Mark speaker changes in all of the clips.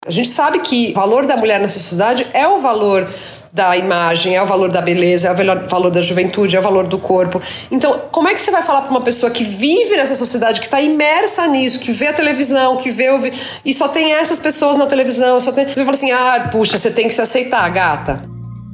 Speaker 1: A gente sabe que o valor da mulher nessa sociedade é o valor da imagem, é o valor da beleza, é o valor da juventude, é o valor do corpo. Então, como é que você vai falar para uma pessoa que vive nessa sociedade, que está imersa nisso, que vê a televisão, que vê e só tem essas pessoas na televisão, você vai falar assim, puxa, você tem que se aceitar, gata.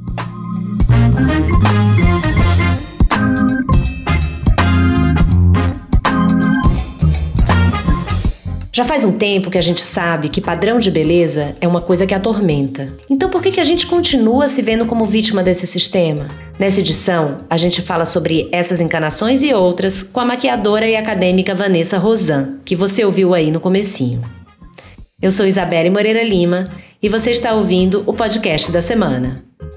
Speaker 2: Já faz um tempo que a gente sabe que padrão de beleza é uma coisa que atormenta. Então por que a gente continua se vendo como vítima desse sistema? Nessa edição, a gente fala sobre essas encanações e outras com a maquiadora e acadêmica Vanessa Rosan, que você ouviu aí no comecinho. Eu sou Isabelle Moreira Lima e você está ouvindo o podcast da semana.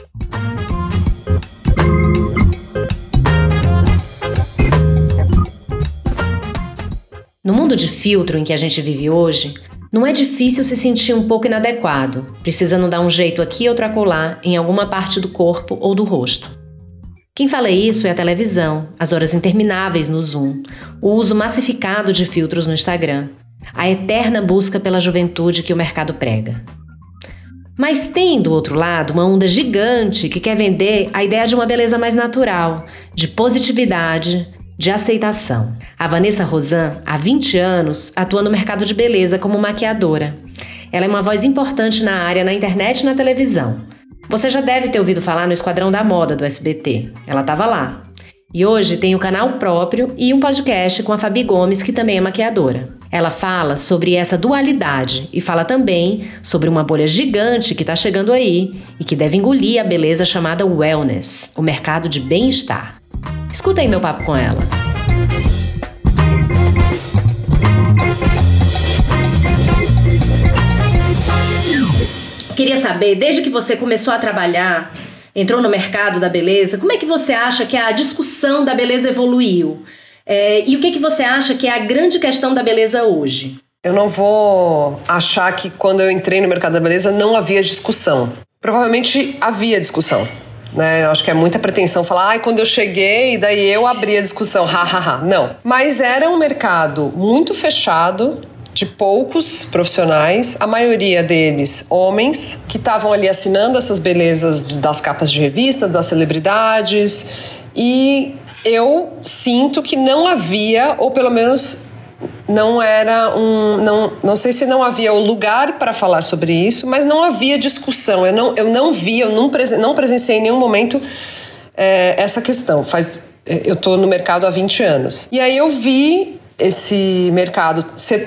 Speaker 2: No mundo de filtro em que a gente vive hoje, não é difícil se sentir um pouco inadequado, precisando dar um jeito aqui ou acolá em alguma parte do corpo ou do rosto. Quem fala isso é a televisão, as horas intermináveis no Zoom, o uso massificado de filtros no Instagram, a eterna busca pela juventude que o mercado prega. Mas tem, do outro lado, uma onda gigante que quer vender a ideia de uma beleza mais natural, de positividade, de aceitação. A Vanessa Rosan, há 20 anos, atua no mercado de beleza como maquiadora. Ela é uma voz importante na área, na internet e na televisão. Você já deve ter ouvido falar no Esquadrão da Moda do SBT. Ela estava lá. E hoje tem um canal próprio e um podcast com a Fabi Gomes, que também é maquiadora. Ela fala sobre essa dualidade e fala também sobre uma bolha gigante que está chegando aí e que deve engolir a beleza chamada wellness, o mercado de bem-estar. Escuta aí meu papo com ela. Queria saber, desde que você começou a trabalhar, entrou no mercado da beleza, como é que você acha que a discussão da beleza evoluiu? E o que você acha que é a grande questão da beleza hoje?
Speaker 1: Eu não vou achar que quando eu entrei no mercado da beleza não havia discussão. Provavelmente havia discussão. Né? Eu acho que é muita pretensão falar, quando eu cheguei, daí eu abri a discussão, não. Mas era um mercado muito fechado, de poucos profissionais, a maioria deles homens, que estavam ali assinando essas belezas das capas de revista, das celebridades, e eu sinto que não havia, ou pelo menos não era não sei se não havia o lugar para falar sobre isso, mas não havia discussão. Eu não presenciei em nenhum momento essa questão. Eu estou no mercado há 20 anos. E aí eu vi esse mercado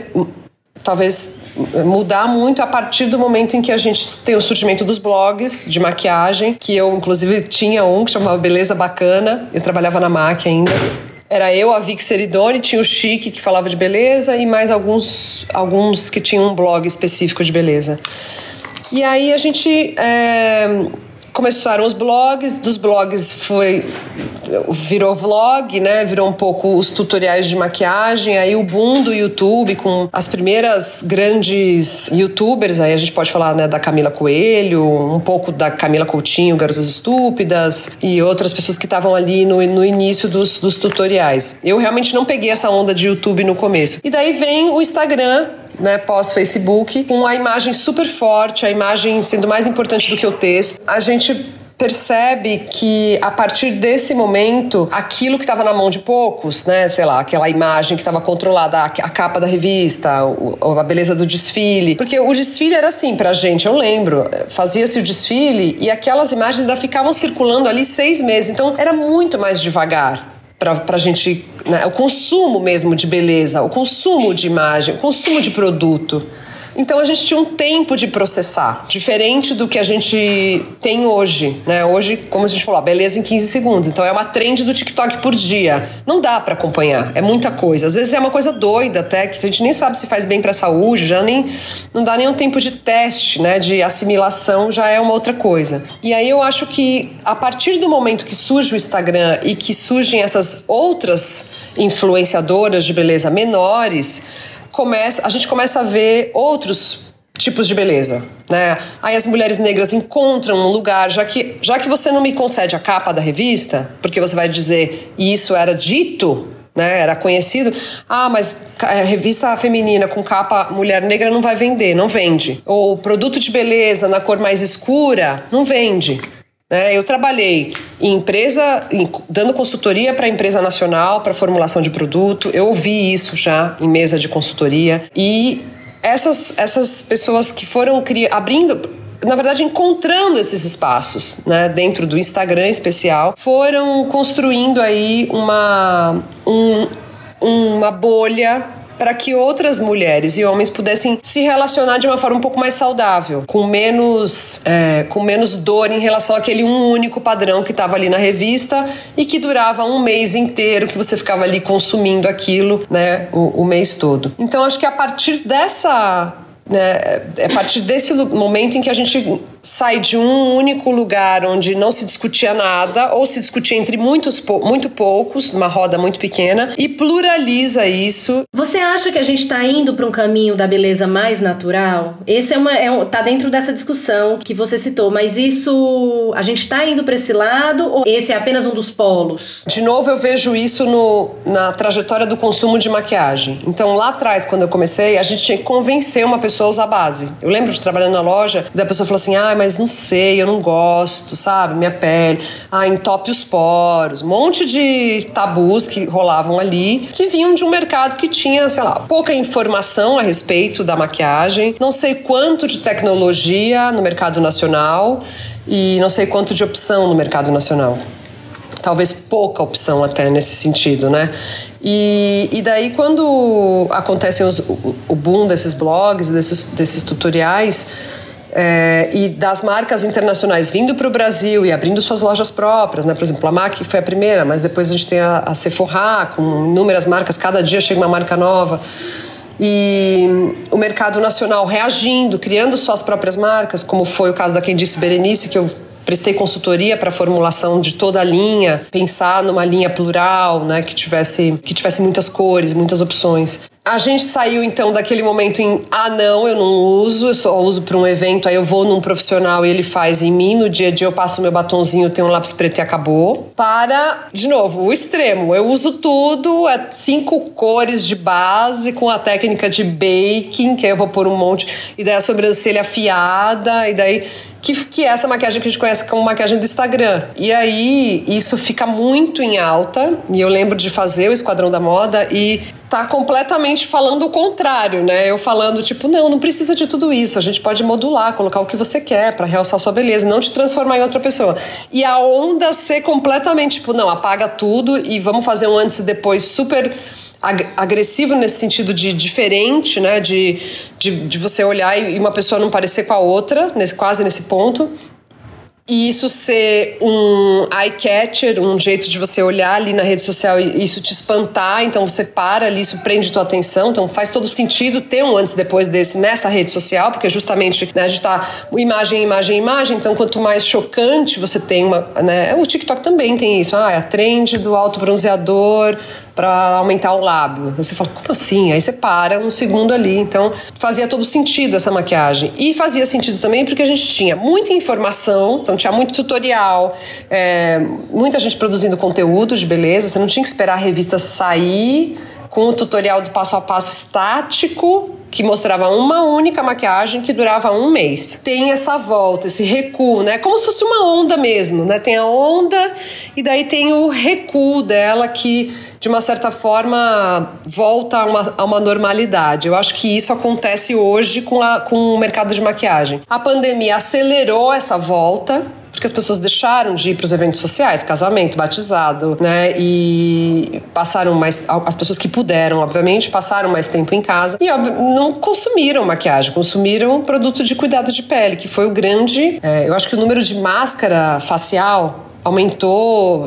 Speaker 1: talvez mudar muito a partir do momento em que a gente tem o surgimento dos blogs de maquiagem, que eu inclusive tinha um que chamava Beleza Bacana, eu trabalhava na MAC ainda. Era eu, a Vicky Seridoni, tinha o Chique, que falava de beleza, e mais alguns que tinham um blog específico de beleza. E aí a gente começaram os blogs, dos blogs virou vlog, né? Virou um pouco os tutoriais de maquiagem, aí o boom do YouTube com as primeiras grandes youtubers, aí a gente pode falar, né, da Camila Coelho, um pouco da Camila Coutinho, Garotas Estúpidas, e outras pessoas que estavam ali no início dos tutoriais. Eu realmente não peguei essa onda de YouTube no começo. E daí vem o Instagram, né, pós-Facebook, com a imagem super forte, a imagem sendo mais importante do que o texto. A gente percebe que a partir desse momento, aquilo que estava na mão de poucos, né, sei lá, aquela imagem que estava controlada, a capa da revista, a beleza do desfile, porque o desfile era assim pra gente, eu lembro, fazia-se o desfile e aquelas imagens ainda ficavam circulando ali 6 meses, então era muito mais devagar pra gente, né, o consumo mesmo de beleza, o consumo de imagem, o consumo de produto. Então a gente tinha um tempo de processar, diferente do que a gente tem hoje, né? Hoje, como a gente falou, beleza em 15 segundos. Então é uma trend do TikTok por dia. Não dá pra acompanhar, é muita coisa. Às vezes é uma coisa doida até, que a gente nem sabe se faz bem pra saúde, não dá nem um tempo de teste, né? De assimilação, já é uma outra coisa. E aí eu acho que a partir do momento que surge o Instagram e que surgem essas outras influenciadoras de beleza menores, a gente começa a ver outros tipos de beleza, né? Aí as mulheres negras encontram um lugar, já que você não me concede a capa da revista, porque você vai dizer, e isso era dito, né? Era conhecido. Mas revista feminina com capa mulher negra não vai vender, não vende. Ou produto de beleza na cor mais escura, não vende. Eu trabalhei em empresa, dando consultoria para empresa nacional, para formulação de produto. Eu ouvi isso já em mesa de consultoria. E essas pessoas que foram abrindo, na verdade, encontrando esses espaços, né, dentro do Instagram especial, foram construindo aí uma bolha para que outras mulheres e homens pudessem se relacionar de uma forma um pouco mais saudável, com menos dor em relação àquele único padrão que estava ali na revista e que durava um mês inteiro, que você ficava ali consumindo aquilo, né, o mês todo. Então, acho que a partir desse momento em que a gente sai de um único lugar onde não se discutia nada, ou se discutia entre muito poucos, uma roda muito pequena, e pluraliza isso.
Speaker 2: Você acha que a gente está indo para um caminho da beleza mais natural? Esse tá dentro dessa discussão que você citou, mas isso, a gente está indo para esse lado ou esse é apenas um dos polos?
Speaker 1: De novo, eu vejo isso na trajetória do consumo de maquiagem. Então, lá atrás, quando eu comecei, a gente tinha que convencer uma pessoa a usar base. Eu lembro de trabalhar na loja, da pessoa falou assim, mas não sei, eu não gosto, sabe? Minha pele, entope os poros. Um monte de tabus que rolavam ali, que vinham de um mercado que tinha, sei lá, pouca informação a respeito da maquiagem, não sei quanto de tecnologia no mercado nacional e não sei quanto de opção no mercado nacional. Talvez pouca opção até nesse sentido, né? E daí, quando acontecem o boom desses blogs, desses tutoriais, e das marcas internacionais vindo para o Brasil e abrindo suas lojas próprias, né? Por exemplo, a MAC foi a primeira, mas depois a gente tem a Sephora com inúmeras marcas, cada dia chega uma marca nova. E o mercado nacional reagindo, criando suas próprias marcas, como foi o caso da Quem Disse Berenice, que eu prestei consultoria para a formulação de toda a linha, pensar numa linha plural, né, que tivesse muitas cores, muitas opções. A gente saiu então daquele momento não, eu não uso, eu só uso para um evento, aí eu vou num profissional e ele faz em mim, no dia a dia eu passo meu batonzinho, tenho um lápis preto e acabou. Para, de novo, o extremo, eu uso tudo, 5 cores de base com a técnica de baking, que aí eu vou pôr um monte, e daí a sobrancelha afiada, e daí... Que é essa maquiagem que a gente conhece como maquiagem do Instagram. E aí, isso fica muito em alta. E eu lembro de fazer o Esquadrão da Moda e tá completamente falando o contrário, né? Eu falando, tipo, não precisa de tudo isso. A gente pode modular, colocar o que você quer pra realçar sua beleza, não te transformar em outra pessoa. E a onda ser completamente, tipo, não, apaga tudo e vamos fazer um antes e depois super... agressivo nesse sentido de diferente, né? De você olhar e uma pessoa não parecer com a outra, quase nesse ponto. E isso ser um eye catcher, um jeito de você olhar ali na rede social e isso te espantar, então você para ali, isso prende tua atenção, então faz todo sentido ter um antes e depois desse nessa rede social, porque justamente, né, a gente tá imagem, então quanto mais chocante você tem né, o TikTok também tem isso, é a trend do autobronzeador para aumentar o lábio. Então você fala, como assim? Aí você para um segundo ali. Então fazia todo sentido essa maquiagem. E fazia sentido também porque a gente tinha muita informação, então tinha muito tutorial, muita gente produzindo conteúdo de beleza. Você não tinha que esperar a revista sair com o tutorial do passo a passo estático, que mostrava uma única maquiagem que durava um mês. Tem essa volta, esse recuo, né? Como se fosse uma onda mesmo, né? Tem a onda e daí tem o recuo dela que, de uma certa forma, volta a uma normalidade. Eu acho que isso acontece hoje com o mercado de maquiagem. A pandemia acelerou essa volta, porque as pessoas deixaram de ir para os eventos sociais, casamento, batizado, né? E passaram as pessoas que puderam, obviamente, passaram mais tempo em casa e não consumiram maquiagem, consumiram produto de cuidado de pele, que foi o grande... eu acho que o número de máscara facial aumentou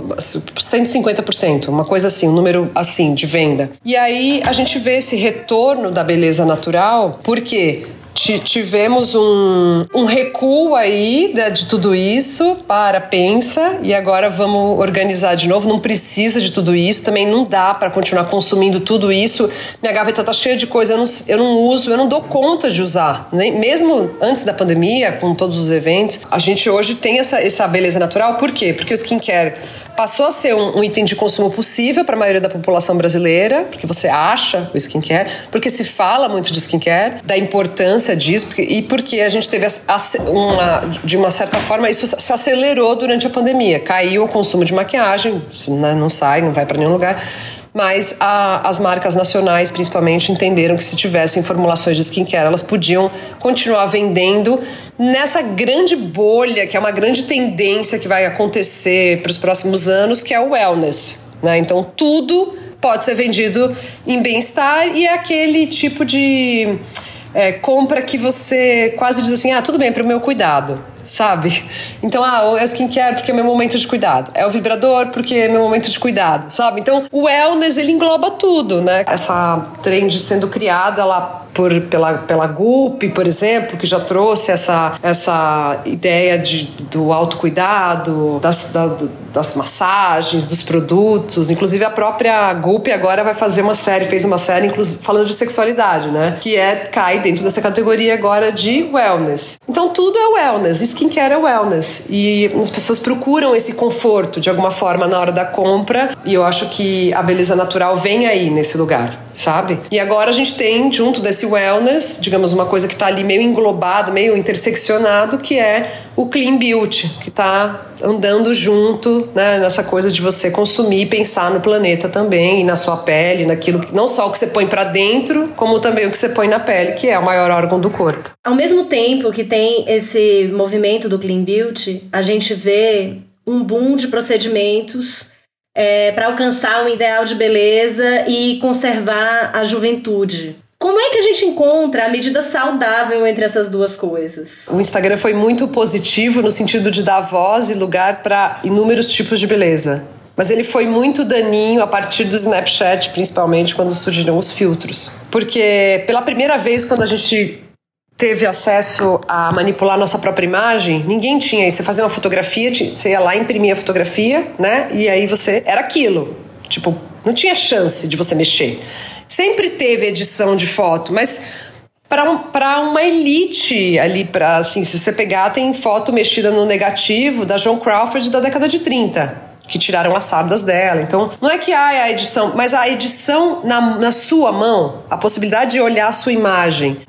Speaker 1: 150%, uma coisa assim, um número assim de venda. E aí a gente vê esse retorno da beleza natural, porque tivemos um recuo aí, né, de tudo isso, pensa, e agora vamos organizar de novo, não precisa de tudo isso, também não dá para continuar consumindo tudo isso, minha gaveta tá cheia de coisa, eu não uso, eu não dou conta de usar, né? Mesmo antes da pandemia, com todos os eventos, a gente hoje tem essa beleza natural, por quê? Porque o skincare passou a ser um item de consumo possível para a maioria da população brasileira, porque você acha o skincare, porque se fala muito de skincare, da importância disso, e porque a gente teve de uma certa forma, isso se acelerou durante a pandemia. Caiu o consumo de maquiagem, não sai, não vai para nenhum lugar. Mas as marcas nacionais, principalmente, entenderam que se tivessem formulações de skincare, elas podiam continuar vendendo nessa grande bolha, que é uma grande tendência que vai acontecer para os próximos anos, que é o wellness, né? Então, tudo pode ser vendido em bem-estar e é aquele tipo de compra que você quase diz assim, tudo bem, para o meu cuidado. Sabe? Então, é o skincare porque é meu momento de cuidado. É o vibrador porque é meu momento de cuidado, sabe? Então, o wellness, ele engloba tudo, né? Essa trend sendo criada lá pela Goop, por exemplo, que já trouxe essa ideia do autocuidado, das massagens, dos produtos. Inclusive, a própria Goop agora fez uma série falando de sexualidade, né? Que cai dentro dessa categoria agora de wellness. Então, tudo é wellness. Skincare é wellness. E as pessoas procuram esse conforto, de alguma forma, na hora da compra. E eu acho que a beleza natural vem aí nesse lugar, sabe? E agora a gente tem, junto desse wellness, digamos, uma coisa que está ali meio englobado, meio interseccionado, que é o clean beauty, que está andando junto, né, nessa coisa de você consumir e pensar no planeta também, e na sua pele, naquilo que, não só o que você põe para dentro, como também o que você põe na pele, que é o maior órgão do corpo.
Speaker 2: Ao mesmo tempo que tem esse movimento do clean beauty, a gente vê um boom de procedimentos para alcançar um ideal de beleza e conservar a juventude. Como é que a gente encontra a medida saudável entre essas duas coisas?
Speaker 1: O Instagram foi muito positivo no sentido de dar voz e lugar para inúmeros tipos de beleza. Mas ele foi muito daninho a partir do Snapchat, principalmente quando surgiram os filtros. Porque pela primeira vez, quando a gente teve acesso a manipular nossa própria imagem, ninguém tinha isso. Você fazia uma fotografia, você ia lá, imprimia a fotografia, né? E aí era aquilo. Tipo, não tinha chance de você mexer. Sempre teve edição de foto, mas para uma elite ali, assim, se você pegar, tem foto mexida no negativo da Joan Crawford da década de 30, que tiraram as sardas dela. Então, não é que é a edição, mas a edição na sua mão, a possibilidade de olhar a sua imagem,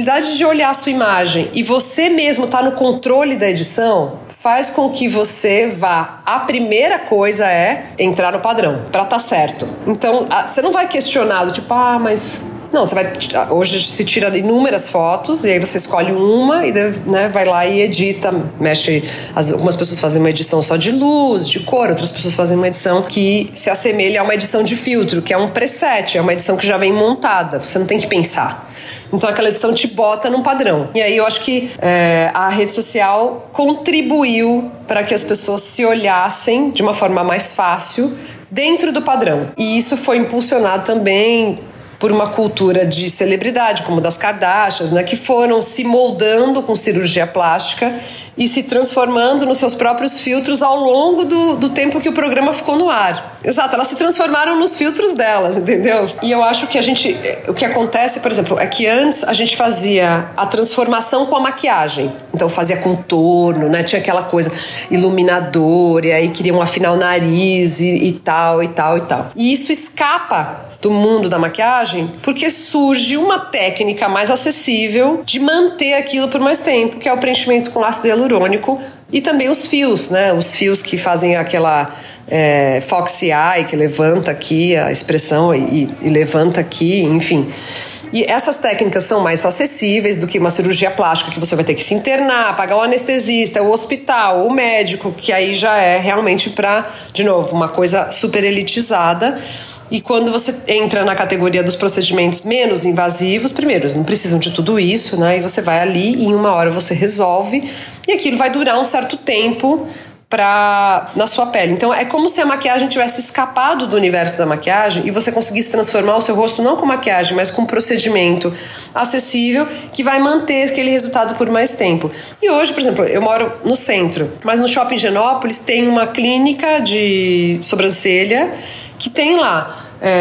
Speaker 1: e você mesmo tá no controle da edição, faz com que você vá. A primeira coisa é entrar no padrão, pra tá certo. Então, você não vai questionar do tipo, mas... Não, hoje se tira inúmeras fotos e aí você escolhe uma e, né, vai lá e edita, mexe. Algumas pessoas fazem uma edição só de luz, de cor, outras pessoas fazem uma edição que se assemelha a uma edição de filtro, que é um preset, é uma edição que já vem montada, você não tem que pensar. Então aquela edição te bota num padrão. E aí eu acho que a rede social contribuiu para que as pessoas se olhassem de uma forma mais fácil dentro do padrão. E isso foi impulsionado também por uma cultura de celebridade, como das Kardashians, né, que foram se moldando com cirurgia plástica e se transformando nos seus próprios filtros ao longo do tempo que o programa ficou no ar. Exato, elas se transformaram nos filtros delas, entendeu? E eu acho que o que acontece, por exemplo, é que antes a gente fazia a transformação com a maquiagem. Então fazia contorno, né? Tinha aquela coisa iluminadora, e aí queriam afinar o nariz e tal. E isso escapa do mundo da maquiagem, porque surge uma técnica mais acessível de manter aquilo por mais tempo, que é o preenchimento com ácido hialurônico e também os fios, né? Os fios que fazem aquela Foxy Eye, que levanta aqui a expressão e levanta aqui, enfim. E essas técnicas são mais acessíveis do que uma cirurgia plástica que você vai ter que se internar, pagar o anestesista, o hospital, o médico, que aí já é realmente para, de novo, uma coisa super elitizada. E quando você entra na categoria dos procedimentos menos invasivos, primeiro, eles não precisam de tudo isso, né? E você vai ali e em uma hora você resolve e aquilo vai durar um certo tempo na sua pele. Então é como se a maquiagem tivesse escapado do universo da maquiagem e você conseguisse transformar o seu rosto não com maquiagem, mas com um procedimento acessível que vai manter aquele resultado por mais tempo. E hoje, por exemplo, eu moro no centro, mas no Shopping Higienópolis tem uma clínica de sobrancelha que tem lá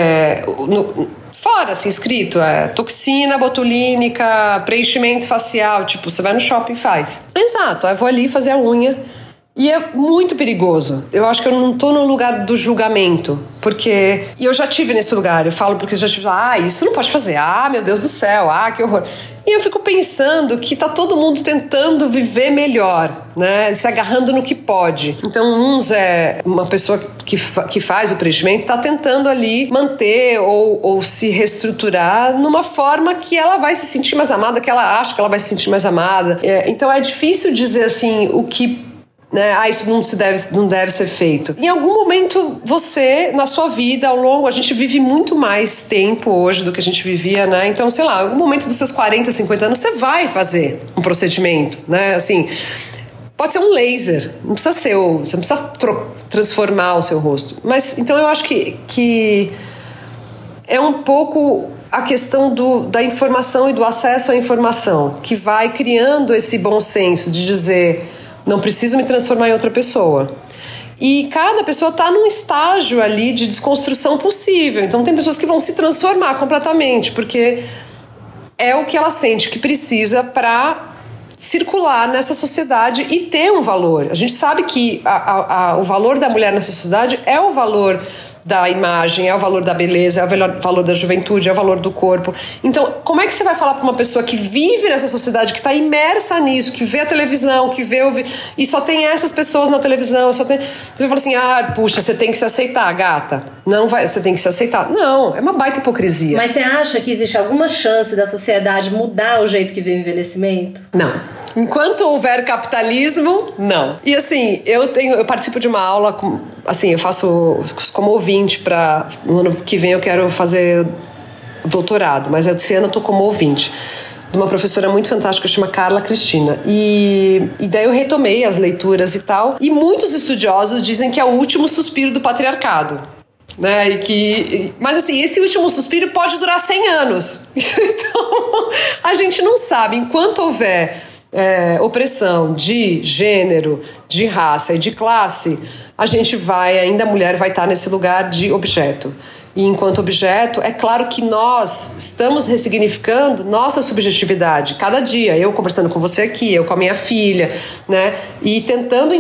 Speaker 1: fora, assim, escrito toxina botulínica, preenchimento facial, tipo, você vai no shopping e faz. Exato, eu vou ali fazer a unha E é muito perigoso. Eu acho que eu não tô no lugar do julgamento. Porque... E eu já tive nesse lugar. Eu falo porque eu já tive... isso não pode fazer. Meu Deus do céu. Que horror. E eu fico pensando que tá todo mundo tentando viver melhor, né? Se agarrando no que pode. Então, uma pessoa que faz o preenchimento tá tentando ali manter ou se reestruturar numa forma que ela vai se sentir mais amada, que ela acha que ela vai se sentir mais amada. Então, é difícil dizer assim o que... isso não deve ser feito. Em algum momento você, na sua vida, ao longo, a gente vive muito mais tempo hoje do que a gente vivia, né? Então, sei lá, em algum momento dos seus 40, 50 anos, você vai fazer um procedimento, né? Assim, pode ser um laser, não precisa ser, você não precisa transformar o seu rosto. Mas, então eu acho que é um pouco a questão da informação e do acesso à informação, que vai criando esse bom senso de dizer... Não preciso me transformar em outra pessoa. E cada pessoa está num estágio ali de desconstrução possível. Então tem pessoas que vão se transformar completamente, porque é o que ela sente que precisa para circular nessa sociedade e ter um valor. A gente sabe que o valor da mulher nessa sociedade é o valor da imagem, é o valor da beleza, é o valor da juventude, é o valor do corpo. Então, como é que você vai falar para uma pessoa que vive nessa sociedade, que está imersa nisso, que vê a televisão, que vê e só tem essas pessoas na televisão, você vai falar assim, puxa, você tem que se aceitar, gata. Não vai, você tem que se aceitar. Não, é uma baita hipocrisia.
Speaker 2: Mas você acha que existe alguma chance da sociedade mudar o jeito que vê o envelhecimento?
Speaker 1: Não. Enquanto houver capitalismo, não. E assim, eu participo de uma aula, eu faço como ouvinte no ano que vem eu quero fazer doutorado, mas esse ano eu tô como ouvinte de uma professora muito fantástica, chama Carla Cristina. E daí eu retomei as leituras e tal, e muitos estudiosos dizem que é o último suspiro do patriarcado. Né? Mas assim, esse último suspiro pode durar 100 anos. Então, a gente não sabe. Enquanto houver opressão de gênero, de raça e de classe, a mulher vai estar nesse lugar de objeto. E enquanto objeto, é claro que nós estamos ressignificando nossa subjetividade cada dia. Eu conversando com você aqui, eu com a minha filha, né? E tentando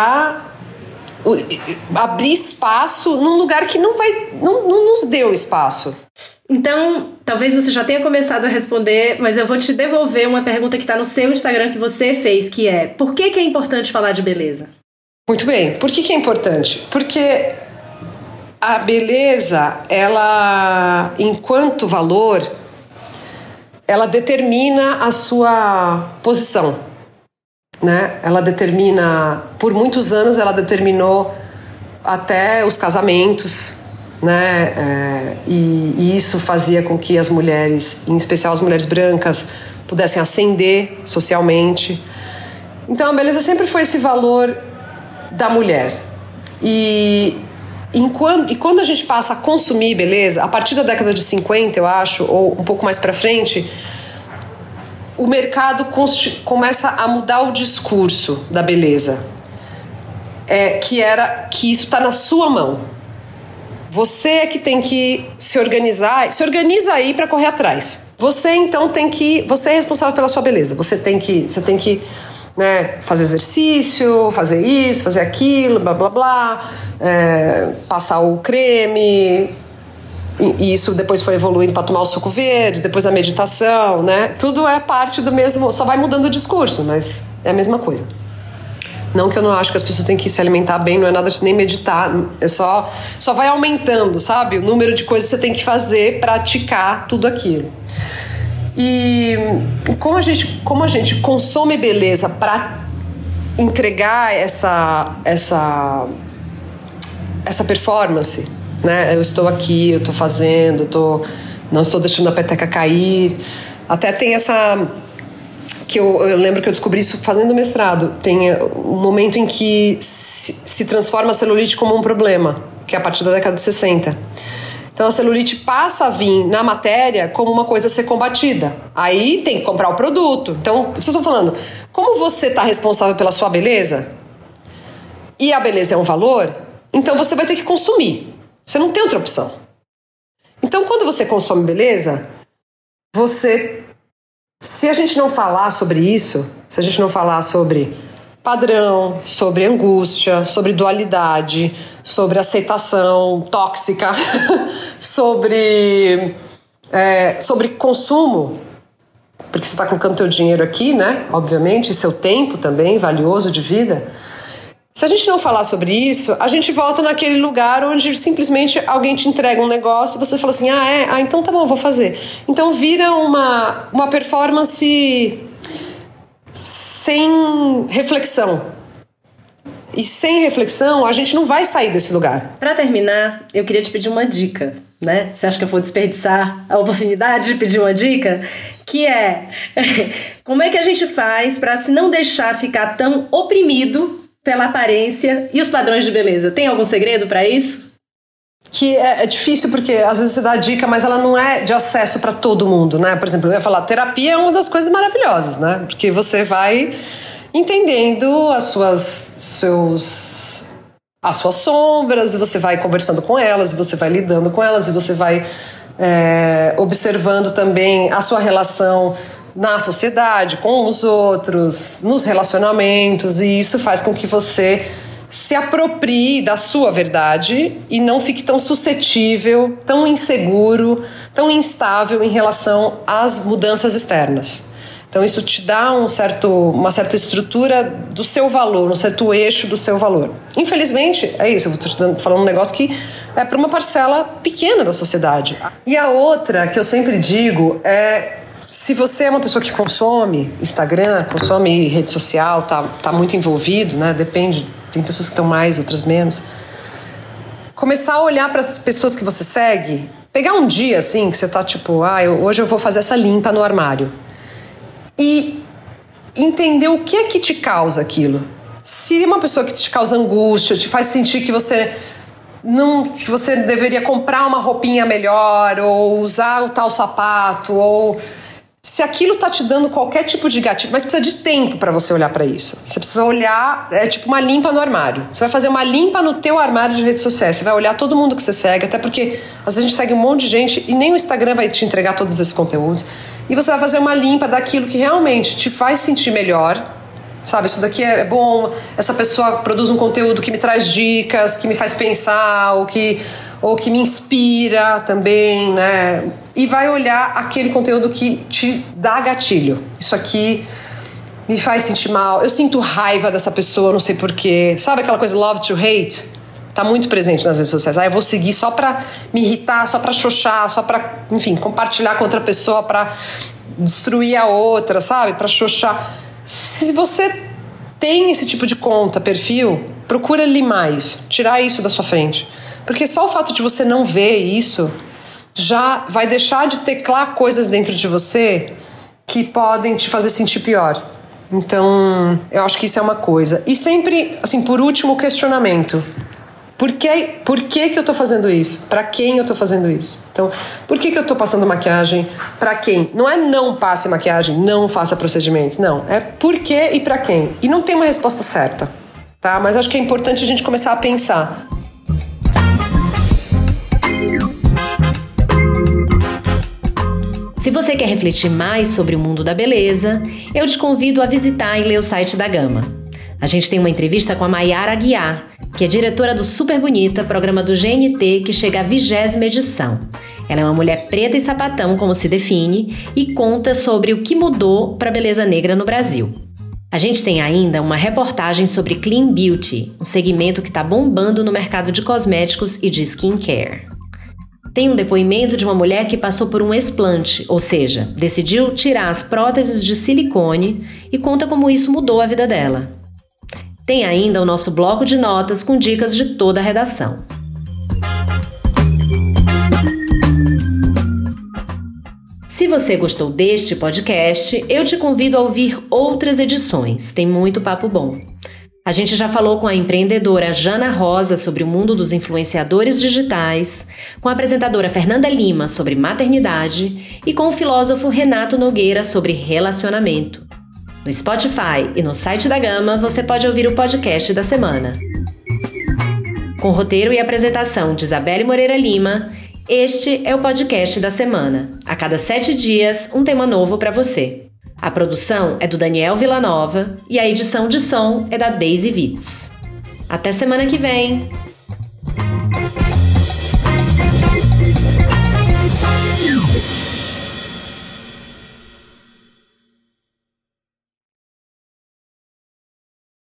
Speaker 1: abrir espaço num lugar que não nos deu espaço.
Speaker 2: Então, talvez você já tenha começado a responder, mas eu vou te devolver uma pergunta que está no seu Instagram que você fez, que é: por que é importante falar de beleza?
Speaker 1: Muito bem. Por que é importante? Porque a beleza, ela, enquanto valor, ela determina a sua posição, né? Ela determina, por muitos anos, ela determinou até os casamentos, né? E isso fazia com que as mulheres, em especial as mulheres brancas, pudessem ascender socialmente. Então a beleza sempre foi esse valor da mulher. E quando a gente passa a consumir beleza, a partir da década de 50, eu acho, ou um pouco mais para frente, o mercado começa a mudar o discurso da beleza, que isso está na sua mão. Você é que tem que se organizar, se organiza aí para correr atrás. Você então você é responsável pela sua beleza. Você tem que, né, fazer exercício, fazer isso, fazer aquilo, blá blá blá, passar o creme. E isso depois foi evoluindo para tomar o suco verde, depois a meditação, né? Tudo é parte do mesmo, só vai mudando o discurso, mas é a mesma coisa. Não que eu não acho que as pessoas têm que se alimentar bem, não é nada de nem meditar, só vai aumentando, sabe? O número de coisas que você tem que fazer, praticar tudo aquilo. E como a gente consome beleza para entregar essa performance, né? Eu estou aqui, eu estou fazendo, não estou deixando a peteca cair. Até tem essa... que eu lembro que eu descobri isso fazendo mestrado. Tem um momento em que se transforma a celulite como um problema, que é a partir da década de 60. Então a celulite passa a vir na matéria como uma coisa a ser combatida. Aí tem que comprar o produto. Então, isso eu estou falando, como você está responsável pela sua beleza, e a beleza é um valor, então você vai ter que consumir. Você não tem outra opção. Então, quando você consome beleza, se a gente não falar sobre isso, se a gente não falar sobre padrão, sobre angústia, sobre dualidade, sobre aceitação tóxica, sobre consumo, porque você está colocando teu dinheiro aqui, né? Obviamente, seu tempo também valioso de vida. Se a gente não falar sobre isso, a gente volta naquele lugar onde simplesmente alguém te entrega um negócio e você fala assim, então tá bom, vou fazer. Então vira uma performance sem reflexão. E sem reflexão, a gente não vai sair desse lugar.
Speaker 2: Para terminar, eu queria te pedir uma dica, né? Você acha que eu vou desperdiçar a oportunidade de pedir uma dica? Que é, como é que a gente faz para se não deixar ficar tão oprimido pela aparência e os padrões de beleza? Tem algum segredo para isso?
Speaker 1: Que é difícil porque às vezes você dá dica, mas ela não é de acesso para todo mundo, né? Por exemplo, eu ia falar, terapia é uma das coisas maravilhosas, né? Porque você vai entendendo as suas sombras, e você vai conversando com elas, e você vai lidando com elas, e você vai observando também a sua relação na sociedade, com os outros, nos relacionamentos, e isso faz com que você se aproprie da sua verdade e não fique tão suscetível, tão inseguro, tão instável em relação às mudanças externas. Então isso te dá uma certa estrutura do seu valor, um certo eixo do seu valor. Infelizmente, é isso, eu estou te falando um negócio que é para uma parcela pequena da sociedade. E a outra que eu sempre digo é, se você é uma pessoa que consome Instagram, consome rede social, tá muito envolvido, né? Depende, tem pessoas que estão mais, outras menos. Começar a olhar para as pessoas que você segue, pegar um dia assim, que você tá tipo, hoje eu vou fazer essa limpa no armário. E entender o que é que te causa aquilo. Se uma pessoa que te causa angústia, te faz sentir que você deveria comprar uma roupinha melhor, ou usar o tal sapato, ou se aquilo tá te dando qualquer tipo de gatilho, mas precisa de tempo para você olhar para isso. Você precisa olhar, é tipo uma limpa no armário. Você vai fazer uma limpa no teu armário de redes sociais. Você vai olhar todo mundo que você segue, até porque às vezes a gente segue um monte de gente e nem o Instagram vai te entregar todos esses conteúdos. E você vai fazer uma limpa daquilo que realmente te faz sentir melhor. Sabe, isso daqui é bom, essa pessoa produz um conteúdo que me traz dicas, que me faz pensar, ou que me inspira também, né? E vai olhar aquele conteúdo que te dá gatilho. Isso aqui me faz sentir mal, eu sinto raiva dessa pessoa, não sei porquê. Sabe aquela coisa love to hate? Tá muito presente nas redes sociais. Eu vou seguir só pra me irritar, só pra xoxar, só pra, enfim, compartilhar com outra pessoa, pra destruir a outra, sabe? Pra xoxar. Se você tem esse tipo de conta, perfil, procura limar isso, tirar isso da sua frente. Porque só o fato de você não ver isso já vai deixar de teclar coisas dentro de você que podem te fazer sentir pior. Então, eu acho que isso é uma coisa. E sempre, assim, por último, o questionamento. Por que eu tô fazendo isso? Pra quem eu tô fazendo isso? Então, por que eu tô passando maquiagem? Pra quem? Não é não passe maquiagem, não faça procedimentos. Não, é por que e pra quem. E não tem uma resposta certa, tá? Mas acho que é importante a gente começar a pensar.
Speaker 2: Se você quer refletir mais sobre o mundo da beleza, eu te convido a visitar e ler o site da Gama. A gente tem uma entrevista com a Mayara Aguiar, que é diretora do Super Bonita, programa do GNT que chega à 20ª edição. Ela é uma mulher preta e sapatão, como se define, e conta sobre o que mudou para a beleza negra no Brasil. A gente tem ainda uma reportagem sobre Clean Beauty, um segmento que está bombando no mercado de cosméticos e de skincare. Tem um depoimento de uma mulher que passou por um explante, ou seja, decidiu tirar as próteses de silicone e conta como isso mudou a vida dela. Tem ainda o nosso bloco de notas com dicas de toda a redação. Se você gostou deste podcast, eu te convido a ouvir outras edições. Tem muito papo bom. A gente já falou com a empreendedora Jana Rosa sobre o mundo dos influenciadores digitais, com a apresentadora Fernanda Lima sobre maternidade e com o filósofo Renato Nogueira sobre relacionamento. No Spotify e no site da Gama, você pode ouvir o podcast da semana. Com roteiro e apresentação de Isabelle Moreira Lima, este é o podcast da semana. A cada 7 dias, um tema novo para você. A produção é do Daniel Villanova e a edição de som é da Daisy Vitz. Até semana que vem!